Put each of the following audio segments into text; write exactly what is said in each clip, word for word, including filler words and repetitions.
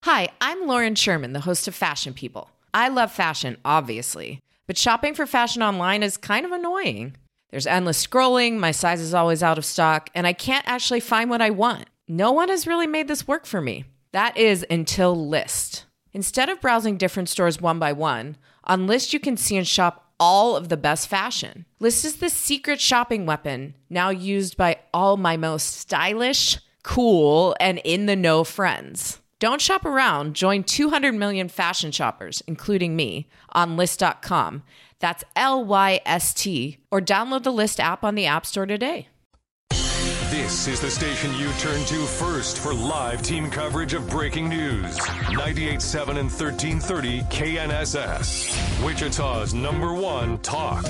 Hi, I'm Lauren Sherman, the host of Fashion People. I love fashion, obviously, but shopping for fashion online is kind of annoying. There's endless scrolling, my size is always out of stock, and I can't actually find what I want. No one has really made this work for me. That is until Lyst. Instead of browsing different stores one by one, on Lyst you can see and shop all of the best fashion. Lyst is the secret shopping weapon, now used by all my most stylish, cool, and in-the-know friends. Don't shop around. Join two hundred million fashion shoppers, including me, on Lyst dot com. That's L Y S T. Or download the Lyst app on the App Store today. This is the station you turn to first for live team coverage of breaking news. ninety-eight point seven and thirteen thirty K N S S. Wichita's number one talk.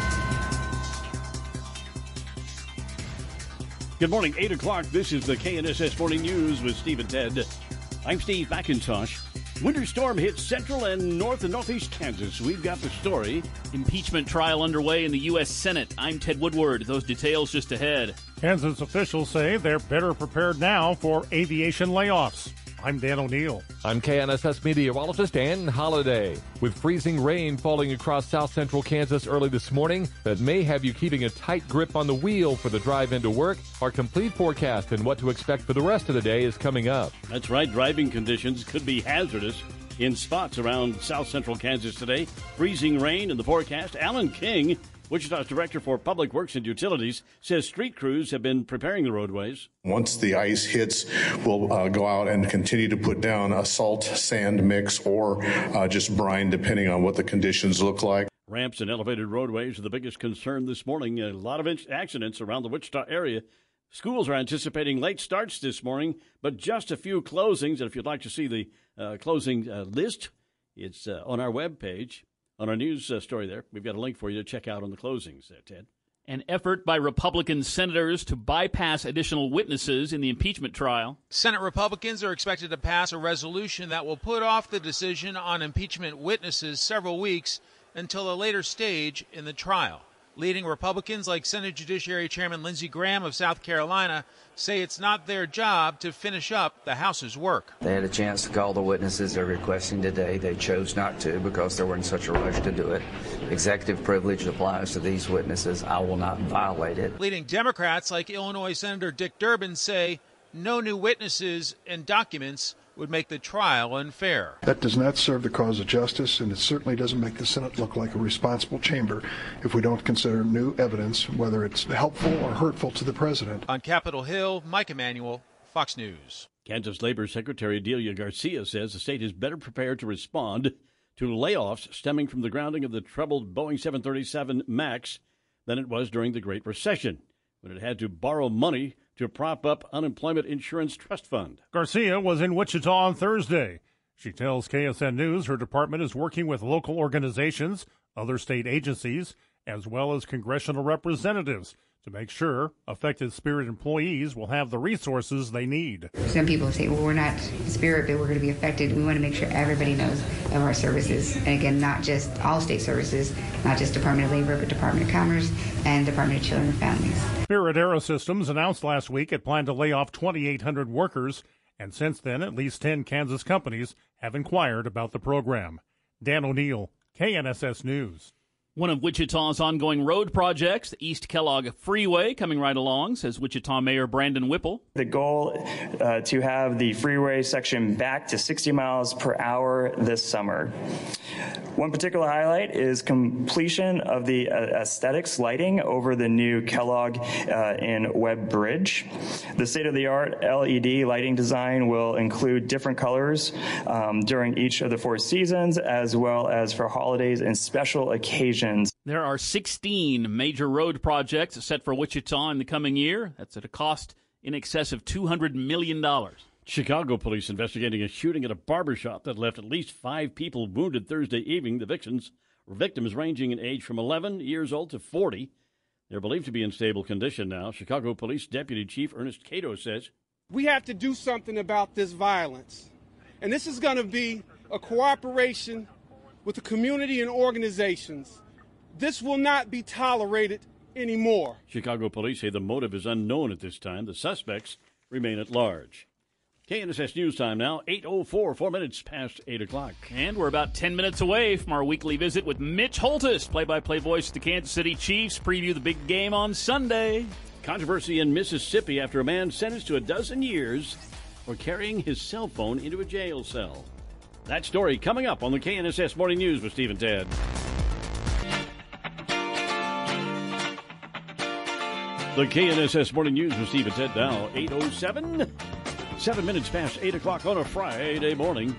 Good morning, eight o'clock. This is the K N S S Morning News with Steve and Ted. I'm Steve McIntosh. Winter storm hit central and north and northeast Kansas. We've got the story. Impeachment trial underway in the U S Senate. I'm Ted Woodward. Those details just ahead. Kansas officials say they're better prepared now for aviation layoffs. I'm Dan O'Neill. I'm K N S S meteorologist Ann Holliday. With freezing rain falling across south central Kansas early this morning, that may have you keeping a tight grip on the wheel for the drive into work. Our complete forecast and what to expect for the rest of the day is coming up. That's right. Driving conditions could be hazardous in spots around south central Kansas today. Freezing rain in the forecast. Alan King, Wichita's Director for Public Works and Utilities, says street crews have been preparing the roadways. Once the ice hits, we'll uh, go out and continue to put down a salt sand mix or uh, just brine, depending on what the conditions look like. Ramps and elevated roadways are the biggest concern this morning. A lot of accidents around the Wichita area. Schools are anticipating late starts this morning, but just a few closings. And if you'd like to see the uh, closing uh, list, it's uh, on our webpage. On our news uh, story there, we've got a link for you to check out on the closings there, Ted. An effort by Republican senators to bypass additional witnesses in the impeachment trial. Senate Republicans are expected to pass a resolution that will put off the decision on impeachment witnesses several weeks until a later stage in the trial. Leading Republicans like Senate Judiciary Chairman Lindsey Graham of South Carolina say it's not their job to finish up the House's work. They had a chance to call the witnesses they're requesting today. They chose not to because they were in such a rush to do it. Executive privilege applies to these witnesses. I will not violate it. Leading Democrats like Illinois Senator Dick Durbin say no new witnesses and documents would make the trial unfair. That does not serve the cause of justice, and it certainly doesn't make the Senate look like a responsible chamber if we don't consider new evidence, whether it's helpful or hurtful to the president. On Capitol Hill, Mike Emanuel, Fox News. Kansas Labor Secretary Delia Garcia says the state is better prepared to respond to layoffs stemming from the grounding of the troubled Boeing seven thirty-seven MAX than it was during the Great Recession, when it had to borrow money to prop up unemployment insurance trust fund. Garcia was in Wichita on Thursday. She tells K S N News her department is working with local organizations, other state agencies, as well as congressional representatives to make sure affected Spirit employees will have the resources they need. Some people say, well, we're not Spirit, but we're going to be affected. We want to make sure everybody knows of our services. And again, not just all state services, not just Department of Labor, but Department of Commerce and Department of Children and Families. Spirit Aerosystems announced last week it planned to lay off twenty-eight hundred workers, and since then, at least ten Kansas companies have inquired about the program. Dan O'Neill, K N S S News. One of Wichita's ongoing road projects, the East Kellogg Freeway, coming right along, says Wichita Mayor Brandon Whipple. The goal uh, to have the freeway section back to sixty miles per hour this summer. One particular highlight is completion of the uh, aesthetics lighting over the new Kellogg uh, and Webb Bridge. The state-of-the-art L E D lighting design will include different colors um, during each of the four seasons, as well as for holidays and special occasions. There are sixteen major road projects set for Wichita in the coming year. That's at a cost in excess of two hundred million dollars. Chicago police investigating a shooting at a barbershop that left at least five people wounded Thursday evening. The victims, victims ranging in age from eleven years old to forty. They're believed to be in stable condition now. Chicago Police Deputy Chief Ernest Cato says, we have to do something about this violence. And this is going to be a cooperation with the community and organizations. This will not be tolerated anymore. Chicago police say the motive is unknown at this time. The suspects remain at large. K N S S News Time now, eight oh four, four minutes past eight o'clock. And we're about ten minutes away from our weekly visit with Mitch Holthus, play-by-play voice of the Kansas City Chiefs. Preview the big game on Sunday. Controversy in Mississippi after a man sentenced to a dozen years for carrying his cell phone into a jail cell. That story coming up on the K N S S Morning News with Steve and Ted. The K N S S Morning News with Steve and Ted now, eight oh seven. Seven minutes past eight o'clock on a Friday morning.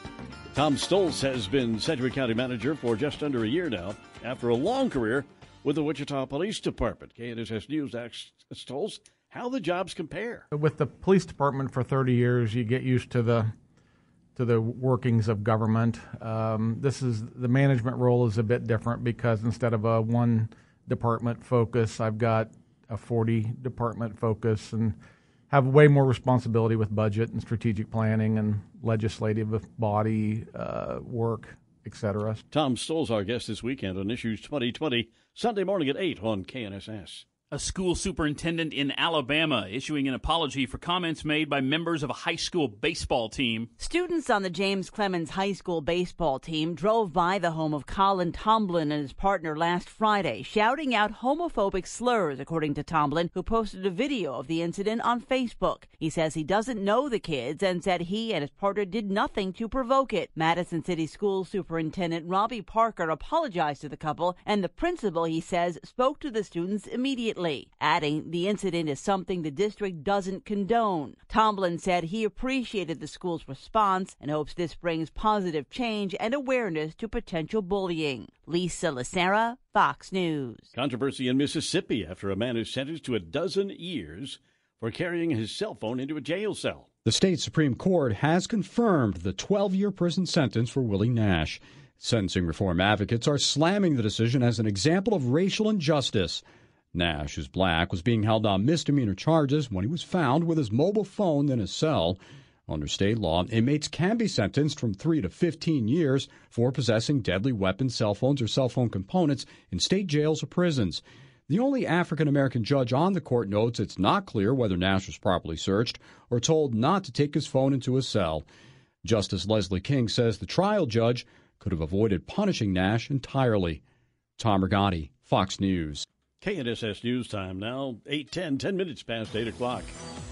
Tom Stoltz has been Sedgwick County Manager for just under a year now, after a long career with the Wichita Police Department. K N S S News asks Stoltz how the jobs compare. With the police department for thirty years, you get used to the to the workings of government. Um, this is the management role is a bit different because instead of a one department focus, I've got a forty department focus and have way more responsibility with budget and strategic planning and legislative body uh, work, et cetera. Tom Stoltz, our guest this weekend on Issues twenty twenty, Sunday morning at eight on K N S S. A school superintendent in Alabama issuing an apology for comments made by members of a high school baseball team. Students on the James Clemens High School baseball team drove by the home of Colin Tomlin and his partner last Friday, shouting out homophobic slurs, according to Tomlin, who posted a video of the incident on Facebook. He says he doesn't know the kids and said he and his partner did nothing to provoke it. Madison City School Superintendent Robbie Parker apologized to the couple, and the principal, he says, spoke to the students immediately, adding the incident is something the district doesn't condone. Tomlin said he appreciated the school's response and hopes this brings positive change and awareness to potential bullying. Lisa Lacera, Fox News. Controversy in Mississippi after a man is sentenced to a dozen years for carrying his cell phone into a jail cell. The state Supreme Court has confirmed the twelve-year prison sentence for Willie Nash. Sentencing reform advocates are slamming the decision as an example of racial injustice. Nash, who's black, was being held on misdemeanor charges when he was found with his mobile phone in his cell. Under state law, inmates can be sentenced from three to fifteen years for possessing deadly weapons, cell phones, or cell phone components in state jails or prisons. The only African-American judge on the court notes it's not clear whether Nash was properly searched or told not to take his phone into his cell. Justice Leslie King says the trial judge could have avoided punishing Nash entirely. Tom Rigotti, Fox News. K N S S News Time now, eight ten, ten minutes past eight o'clock.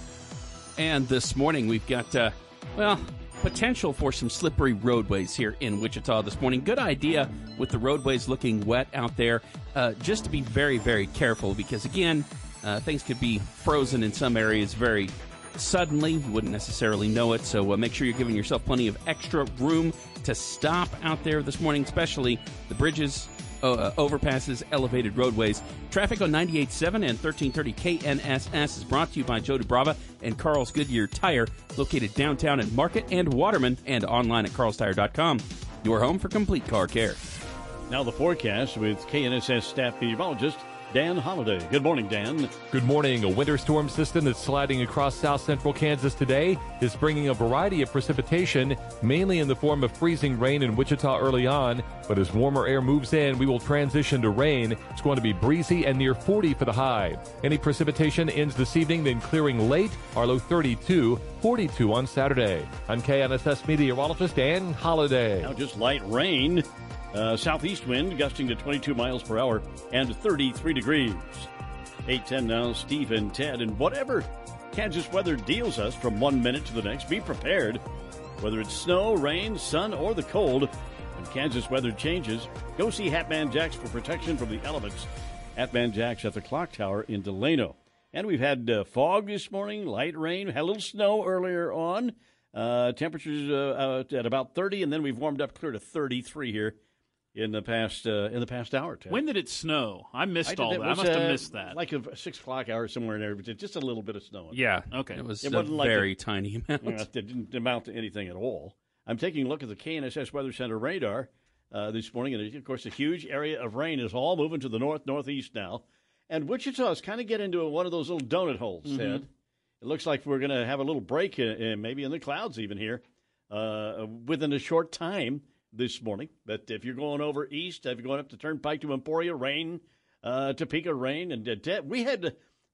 And this morning we've got, uh, well, potential for some slippery roadways here in Wichita this morning. Good idea with the roadways looking wet out there, uh, just to be very, very careful because, again, uh, things could be frozen in some areas very suddenly. You wouldn't necessarily know it, so uh, make sure you're giving yourself plenty of extra room to stop out there this morning, especially the bridges, Uh, overpasses, elevated roadways. Traffic on ninety-eight point seven and thirteen thirty K N S S is brought to you by Joe DeBrava and Carl's Goodyear Tire, located downtown at Market and Waterman and online at carls tire dot com. Your home for complete car care. Now the forecast with K N S S staff meteorologist Dan Holliday. Good morning, Dan. Good morning. A winter storm system that's sliding across south central Kansas today is bringing a variety of precipitation, mainly in the form of freezing rain in Wichita early on. But as warmer air moves in, we will transition to rain. It's going to be breezy and near forty for the high. Any precipitation ends this evening, then clearing late. Our low thirty-two, forty-two on Saturday. I'm K N S S meteorologist Dan Holliday. Now just light rain. Uh, southeast wind gusting to twenty-two miles per hour and thirty-three degrees. eight ten now, Steve and Ted. And whatever Kansas weather deals us from one minute to the next, be prepared. Whether it's snow, rain, sun, or the cold, when Kansas weather changes, go see Hatman Jacks for protection from the elements. Hatman Jacks at the Clock Tower in Delano. And we've had uh, fog this morning, light rain, had a little snow earlier on. Uh, temperatures uh, uh, at about thirty, and then we've warmed up clear to thirty-three here in the past uh, in the past hour. Ted. When did it snow? I missed I all did, that. Was, I must have uh, missed that. Like a six o'clock hour somewhere in there, but just a little bit of snow. Yeah, okay. It was it a wasn't like very a, tiny amount. You know, it didn't amount to anything at all. I'm taking a look at the K N S S Weather Center radar uh, this morning, and of course, a huge area of rain is all moving to the north northeast now, and Wichita is kind of getting into one of those little donut holes. Mm-hmm. Ted. It looks like we're going to have a little break, uh, uh, maybe in the clouds even here, uh, within a short time this morning. But if you're going over east, if you're going up the Turnpike to Emporia, rain, uh, Topeka, rain. And uh, we had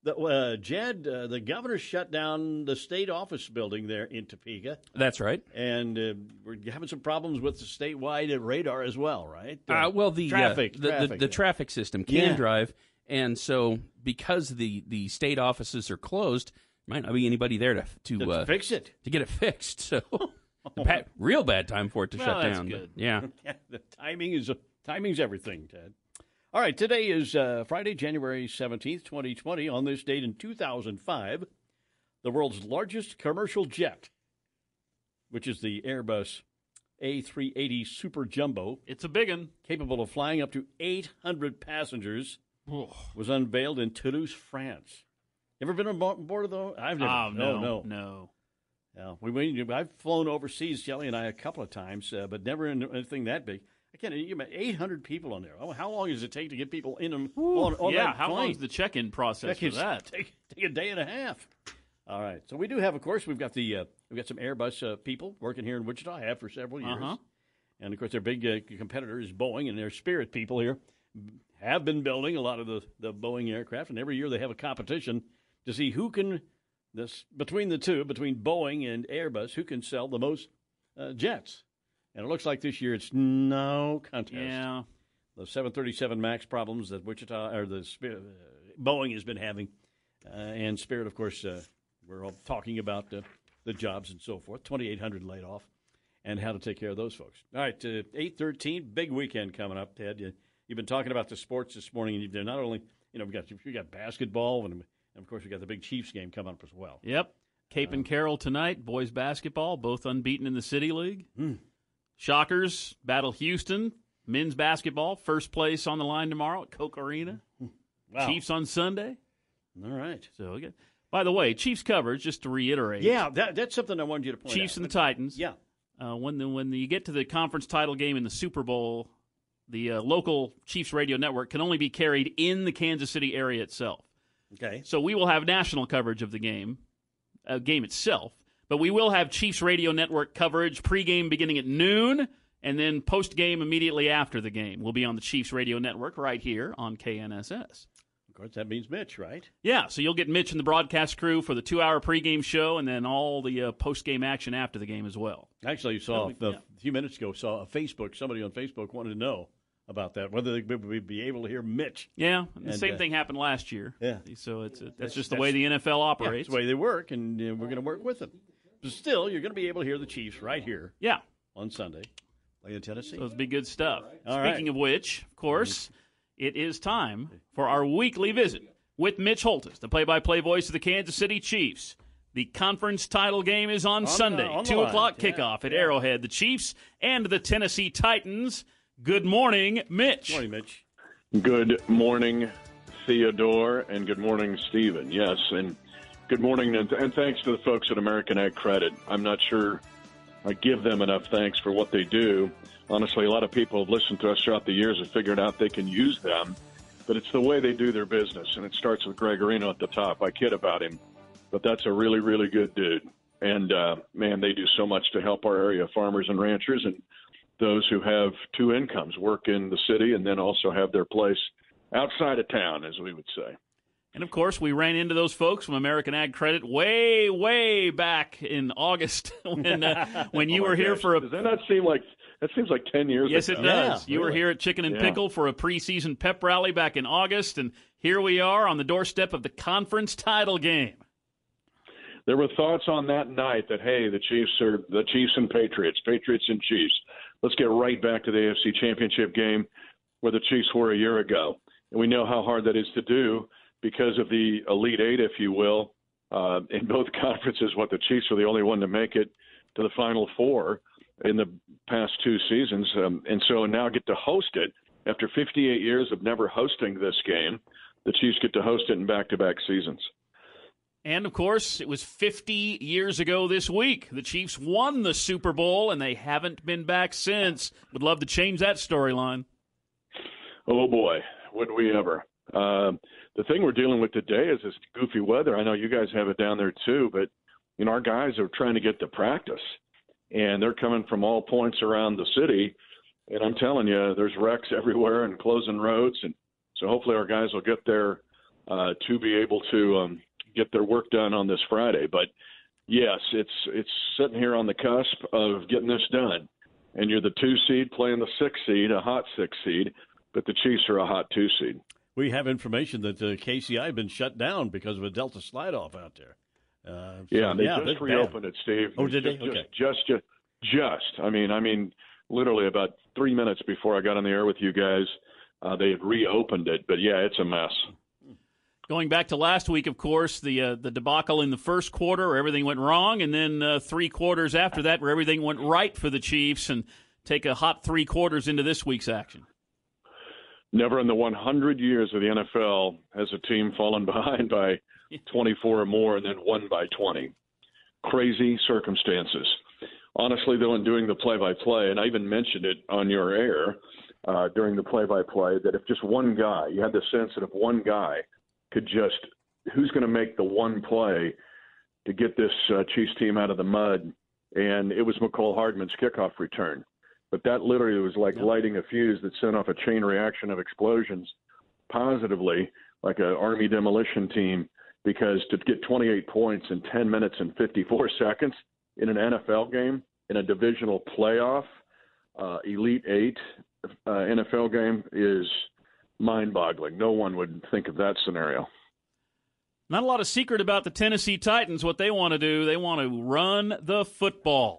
The, uh, Jed, uh, the governor shut down the state office building there in Topeka. That's right. And uh, we're having some problems with the statewide radar as well, right? Uh, well, the traffic, uh, the, traffic. The, the traffic system can Yeah. drive, and so because the, the state offices are closed, might not be anybody there to to, To uh, fix it. to get it fixed. So, bad, real bad time for it to Well, shut that's down. good. Yeah. yeah, the timing is timing's everything, Ted. All right, today is uh, Friday, January seventeenth, twenty twenty. On this date in two thousand five, the world's largest commercial jet, which is the Airbus A three eighty Super Jumbo. It's a big one. Capable of flying up to eight hundred passengers, was unveiled in Toulouse, France. Ever been on board of those? I've never. Oh, no, no. no. Yeah, we, we, I've flown overseas, Shelley and I, a couple of times, uh, but never in anything that big. I can't. You eight hundred people on there. Oh, how long does it take to get people in them on, on yeah, that how plane? long is the check-in process That for that? Take, take a day and a half. All right. So we do have, of course, we've got the uh, we've got some Airbus uh, people working here in Wichita. Have for several years, Uh-huh. and of course their big uh, competitor is Boeing, and their Spirit people here have been building a lot of the, the Boeing aircraft, and every year they have a competition to see who can this between the two, between Boeing and Airbus, who can sell the most uh, jets. And it looks like this year it's no contest. Yeah. The seven thirty-seven MAX problems that Wichita or the Spirit, uh, Boeing has been having, uh, and Spirit, of course, uh, we're all talking about uh, the jobs and so forth. twenty-eight hundred laid off, and how to take care of those folks. All right, uh, eight thirteen, big weekend coming up, Ted. You, you've been talking about the sports this morning, and you've not only you know we got we got basketball, and, and of course we got the big Chiefs game coming up as well. Yep. Cape and Carroll tonight, boys basketball, both unbeaten in the City League. Shockers battle Houston. Men's basketball, first place on the line tomorrow at Coke Arena. Wow. Chiefs on Sunday. All right. So again, by the way, Chiefs coverage, just to reiterate. Yeah, that, that's something I wanted you to point out. Chiefs and the Titans. Yeah. Uh, when the, when you get to the conference title game in the Super Bowl, the uh, local Chiefs radio network can only be carried in the Kansas City area itself. Okay. So we will have national coverage of the game, uh, game itself, but we will have Chiefs radio network coverage pregame beginning at noon, and then postgame immediately after the game. We'll be on the Chiefs radio network right here on K N S S. Of course, that means Mitch, right? Yeah, so you'll get Mitch and the broadcast crew for the two-hour pregame show, and then all the uh, postgame action after the game as well. Actually, you saw Yeah. a few minutes ago, saw a Facebook, somebody on Facebook wanted to know about that, whether they would be able to hear Mitch. Yeah, and the And, same uh, thing happened last year. Yeah. So it's uh, that's, That's- just the that's- way the N F L Yeah, operates. it's the way they work, and uh, we're going to work with them. But still, you're going to be able to hear the Chiefs right here. Yeah. On Sunday, playing Tennessee. So it'll be good stuff. All Speaking right. of which, of course, it is time for our weekly visit with Mitch Holtis, the play-by-play voice of the Kansas City Chiefs. The conference title game is on, On the- Sunday, on the two line. o'clock Yeah, kickoff at Arrowhead. The Chiefs and the Tennessee Titans. Good morning, Mitch. Morning, Mitch. Good morning, Theodore, and good morning, Stephen. Yes, and good morning, and, and thanks to the folks at American Ag Credit. I'm not sure I give them enough thanks for what they do. Honestly, a lot of people have listened to us throughout the years and figured out they can use them, but it's the way they do their business, and it starts with Gregorino at the top. I kid about him, but that's a really, really good dude. And, uh, man, they do so much to help our area farmers and ranchers and those who have two incomes, work in the city and then also have their place outside of town, as we would say. And, of course, we ran into those folks from American Ag Credit way, way back in August when uh, when you Oh, my were here gosh. for a Does that not seem like that seems like ten years Yes, ago? it does. you were here at Chicken and Yeah. Pickle for a preseason pep rally back in August, and here we are on the doorstep of the conference title game. There were thoughts on that night that, hey, the Chiefs are the Chiefs and Patriots, Patriots and Chiefs. Let's get right back to the A F C Championship game where the Chiefs were a year ago. And we know how hard that is to do because of the Elite Eight, if you will, uh, in both conferences. What the Chiefs were the only one to make it to the Final Four in the past two seasons. Um, and so now get to host it. After fifty-eight years of never hosting this game, the Chiefs get to host it in back-to-back seasons. And, of course, it was fifty years ago this week. The Chiefs won the Super Bowl, and they haven't been back since. Would love to change that storyline. Oh, boy, would we ever. Uh, the thing we're dealing with today is this goofy weather. I know you guys have it down there too, but, you know, our guys are trying to get to practice, and they're coming from all points around the city. And I'm telling you, there's wrecks everywhere and closing roads. And so hopefully our guys will get there uh, to be able to um, get their work done on this Friday. But yes, it's it's sitting here on the cusp of getting this done. And you're the two seed playing the six seed, a hot six seed, but the Chiefs are a hot two seed. We have information that uh, K C I has been shut down because of a Delta slide-off out there. Uh, so, yeah, they yeah, just reopened bad. it, Steve. Oh, did just, they? Okay. Just, just, just. I mean, I mean, literally about three minutes before I got on the air with you guys, uh, they had reopened it. But yeah, it's a mess. Going back to last week, of course, the uh, the debacle in the first quarter where everything went wrong, and then uh, three quarters after that where everything went right for the Chiefs, and take a hot three quarters into this week's action. Never in the one hundred years of the N F L has a team fallen behind by twenty-four or more and then won by twenty. Crazy circumstances. Honestly, though, in doing the play-by-play, and I even mentioned it on your air uh, during the play-by-play, that if just one guy, you had the sense that if one guy could just, who's going to make the one play to get this uh, Chiefs team out of the mud, and it was McCole Hardman's kickoff return. But that literally was like lighting a fuse that sent off a chain reaction of explosions positively, like an Army demolition team, because to get twenty-eight points in ten minutes and fifty-four seconds in an N F L game, in a divisional playoff, uh, Elite Eight uh, N F L game is mind-boggling. No one would think of that scenario. Not a lot of secret about the Tennessee Titans. What they want to do, they want to run the football.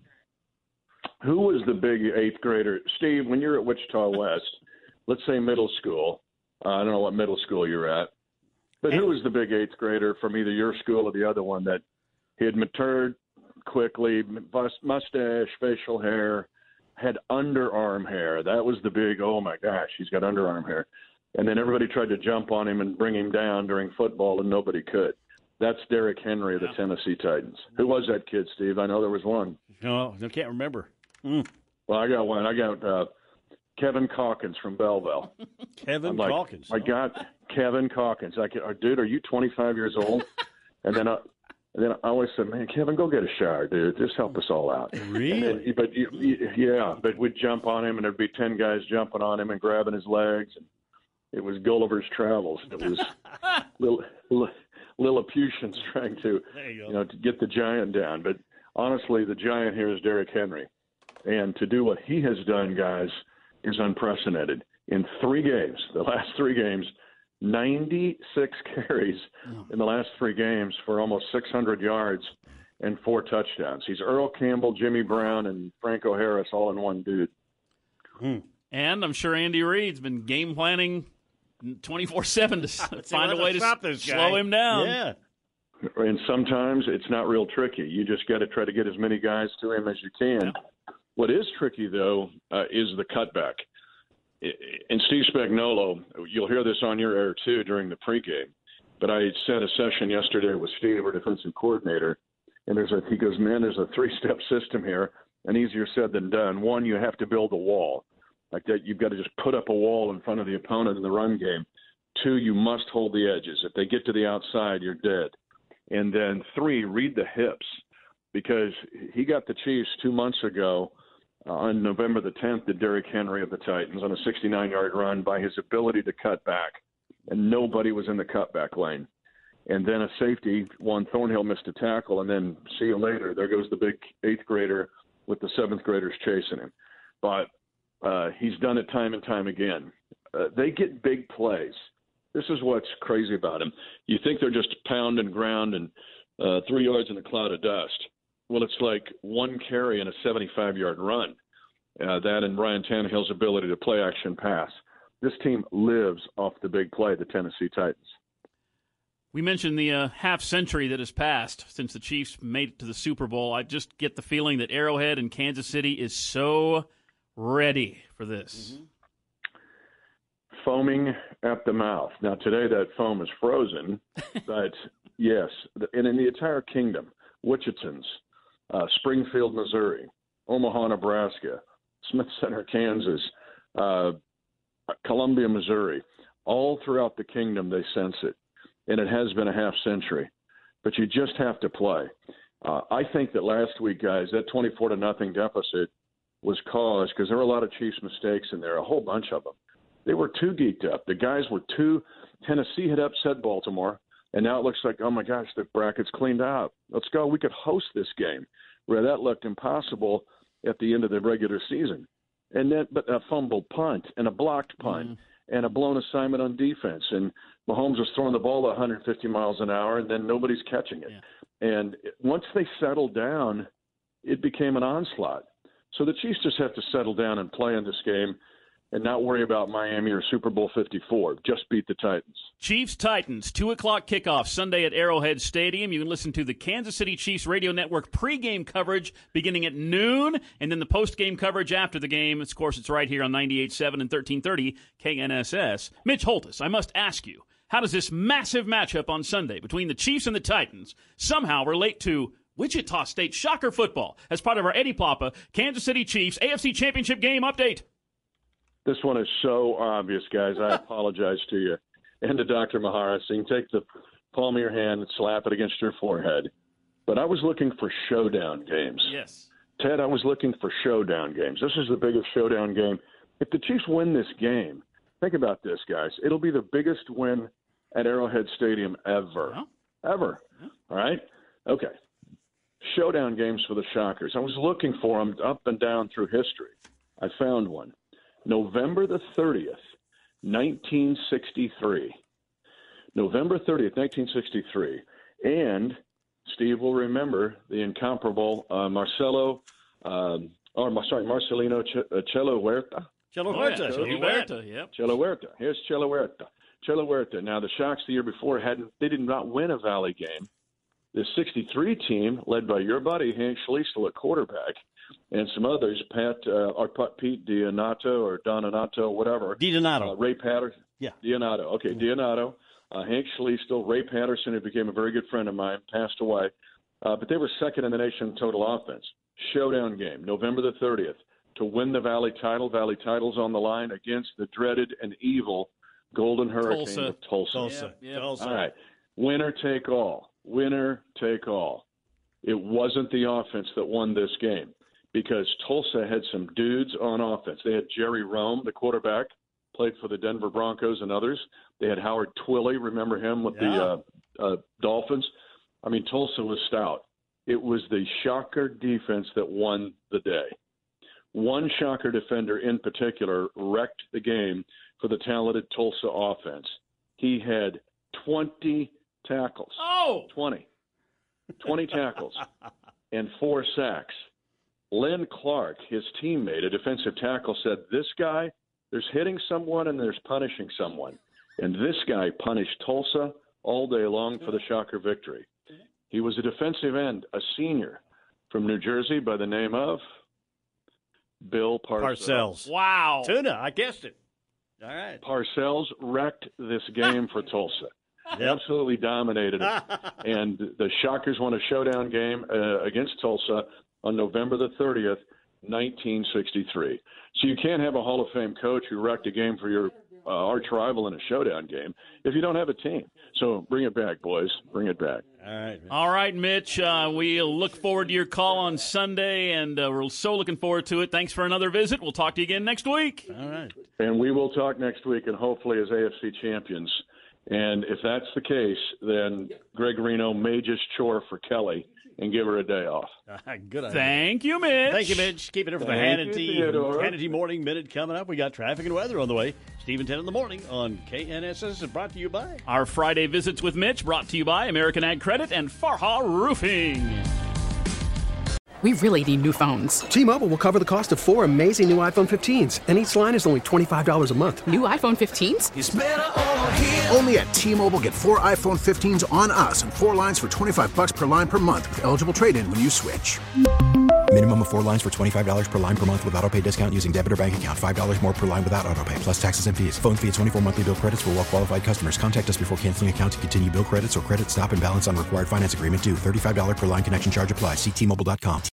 Who was the big eighth grader? Steve, when you're at Wichita West, let's say middle school, uh, I don't know what middle school you're at, but who was the big eighth grader from either your school or the other one that he had matured quickly, mustache, facial hair, had underarm hair? That was the big, oh my gosh, he's got underarm hair. And then everybody tried to jump on him and bring him down during football, and nobody could. That's Derrick Henry of the Tennessee Titans. Who was that kid, Steve? I know there was one. No, I can't remember. Mm. Well, I got one. I got uh, Kevin Calkins from Belleville. Kevin I'm like, Calkins. I got Kevin Calkins. I get, dude, are you twenty-five years old? and then I, and then I always said, man, Kevin, go get a shower, dude. Just help us all out. Really? Then, but yeah, but we'd jump on him, and there'd be ten guys jumping on him and grabbing his legs. And it was Gulliver's Travels. It was little, little Lilliputians trying to, you, you know, to get the giant down. But honestly, the giant here is Derrick Henry. And to do what he has done, guys, is unprecedented. In three games, the last three games, ninety-six carries in the last three games for almost six hundred yards and four touchdowns. He's Earl Campbell, Jimmy Brown, and Franco Harris all in one dude. Hmm. And I'm sure Andy Reid's been game planning twenty-four seven to find a way to stop this slow guy. him down. Yeah. And sometimes it's not real tricky. You just got to try to get as many guys to him as you can. Yeah. What is tricky, though, uh, is the cutback. And Steve Spagnuolo, you'll hear this on your air, too, during the pregame. But I set a session yesterday with Steve, our defensive coordinator, and there's a, he goes, man, there's a three-step system here, and easier said than done. One, you have to build a wall. Like that, you've got to just put up a wall in front of the opponent in the run game. Two, you must hold the edges. If they get to the outside, you're dead. And then three, read the hips, because he got the Chiefs two months ago uh, on November the tenth, did Derrick Henry of the Titans on a sixty-nine-yard run by his ability to cut back, and nobody was in the cutback lane. And then a safety, Juan Thornhill, missed a tackle, and then see you later. There goes the big eighth grader with the seventh graders chasing him. But uh, he's done it time and time again. Uh, they get big plays. This is what's crazy about him. You think they're just pound and ground and uh, three yards in a cloud of dust. Well, it's like one carry and a seventy-five-yard run. Uh, that and Ryan Tannehill's ability to play action pass. This team lives off the big play, the Tennessee Titans. We mentioned the uh, half century that has passed since the Chiefs made it to the Super Bowl. I just get the feeling that Arrowhead and Kansas City is so ready for this. Mm-hmm. Foaming at the mouth. Now, today that foam is frozen, but yes, and in the entire kingdom, Wichitans, uh, Springfield, Missouri, Omaha, Nebraska, Smith Center, Kansas, uh, Columbia, Missouri, all throughout the kingdom they sense it, and it has been a half century, but you just have to play. Uh, I think that last week, guys, that twenty-four to nothing deficit was caused because there were a lot of Chiefs mistakes in there, a whole bunch of them. They were too geeked up. The guys were too – Tennessee had upset Baltimore, and now it looks like, oh, my gosh, the bracket's cleaned out. Let's go. We could host this game, where that looked impossible at the end of the regular season. And then, but a fumbled punt and a blocked punt mm-hmm. and a blown assignment on defense. And Mahomes was throwing the ball at one hundred fifty miles an hour, and then nobody's catching it. Yeah. And once they settled down, it became an onslaught. So the Chiefs just have to settle down and play in this game and not worry about Miami or Super Bowl fifty-four. Just beat the Titans. Chiefs-Titans, two o'clock kickoff Sunday at Arrowhead Stadium. You can listen to the Kansas City Chiefs Radio Network pregame coverage beginning at noon, and then the postgame coverage after the game. Of course, it's right here on ninety-eight point seven and thirteen thirty K N S S. Mitch Holthus, I must ask you, how does this massive matchup on Sunday between the Chiefs and the Titans somehow relate to Wichita State Shocker football as part of our Eddie Plapa Kansas City Chiefs A F C Championship game update? This one is so obvious, guys. I apologize to you and to Doctor Mahara. So you can take the palm of your hand and slap it against your forehead. But I was looking for showdown games. Yes. Ted, I was looking for showdown games. This is the biggest showdown game. If the Chiefs win this game, think about this, guys. It'll be the biggest win at Arrowhead Stadium ever. Yeah. Ever. Yeah. All right? Okay. Showdown games for the Shockers. I was looking for them up and down through history. I found one. November the thirtieth, nineteen sixty-three. November thirtieth, nineteen sixty-three. And Steve will remember the incomparable uh, Marcelo, um, or sorry, Marcelino Ch- uh, Chelo Huerta. Chelo Huerta. Oh, Chelo Huerta, yep. Chelo Huerta. Here's Chelo Huerta. Chelo Huerta. Now, the Shocks the year before, hadn't they did not win a Valley game. The sixty-three team, led by your buddy, Hank Schlestel at quarterback, and some others, Pat uh, or Pete Dionato or Donato, whatever. Dionato. Uh, Ray Patterson. Yeah. Dionato. Okay, mm-hmm. Dionato. Uh, Hank Schlestel, Ray Patterson, who became a very good friend of mine, passed away. Uh, but they were second in the nation in total offense. Showdown game, November the thirtieth, to win the Valley title. Valley title's on the line against the dreaded and evil Golden Hurricane Tulsa. of Tulsa. Tulsa. Yep, yep. Tulsa. All right. Winner take all. Winner take all. It wasn't the offense that won this game because Tulsa had some dudes on offense. They had Jerry Rome, the quarterback, played for the Denver Broncos and others. They had Howard Twilley, remember him with yeah. the uh, uh, Dolphins? I mean, Tulsa was stout. It was the Shocker defense that won the day. One Shocker defender in particular wrecked the game for the talented Tulsa offense. He had twenty tackles. Oh! twenty. twenty tackles and four sacks. Len Clark, his teammate, a defensive tackle, said, this guy, there's hitting someone and there's punishing someone. And this guy punished Tulsa all day long for the Shocker victory. He was a defensive end, a senior from New Jersey by the name of Bill Parcells. Parcells. Wow. Tuna, I guessed it. All right. Parcells wrecked this game for Tulsa. Yep. Absolutely dominated it. And the Shockers won a showdown game uh, against Tulsa on November the thirtieth, nineteen sixty-three. So you can't have a Hall of Fame coach who wrecked a game for your uh, arch rival in a showdown game if you don't have a team. So bring it back, boys. Bring it back. All right. All right, Mitch. Uh, we'll look forward to your call on Sunday, and uh, we're so looking forward to it. Thanks for another visit. We'll talk to you again next week. All right. And we will talk next week, and hopefully as A F C champions. And if that's the case, then Greg Reno may just chore for Kelly and give her a day off. Uh, good idea. Thank you, Mitch. Thank you, Mitch. Keep it up for the Thank Hannity, you, Theodore. Hannity Morning Minute coming up. We got traffic and weather on the way. Stephen ten in the morning on K N S S is brought to you by Our Friday Visits with Mitch, brought to you by American Ag Credit and Farha Roofing. We really need new phones. T-Mobile will cover the cost of four amazing new iPhone fifteens, and each line is only twenty-five dollars a month. New iPhone fifteens? It's better over here. Only at T-Mobile, get four iPhone fifteens on us and four lines for twenty-five bucks per line per month with eligible trade-in when you switch. Minimum of four lines for twenty-five dollars per line per month with autopay discount using debit or bank account. five dollars more per line without autopay, plus taxes and fees. Phone fee at twenty-four monthly bill credits for well-qualified customers. Contact us before canceling account to continue bill credits or credit stop and balance on required finance agreement due. thirty-five dollars per line connection charge applies. See T Mobile dot com.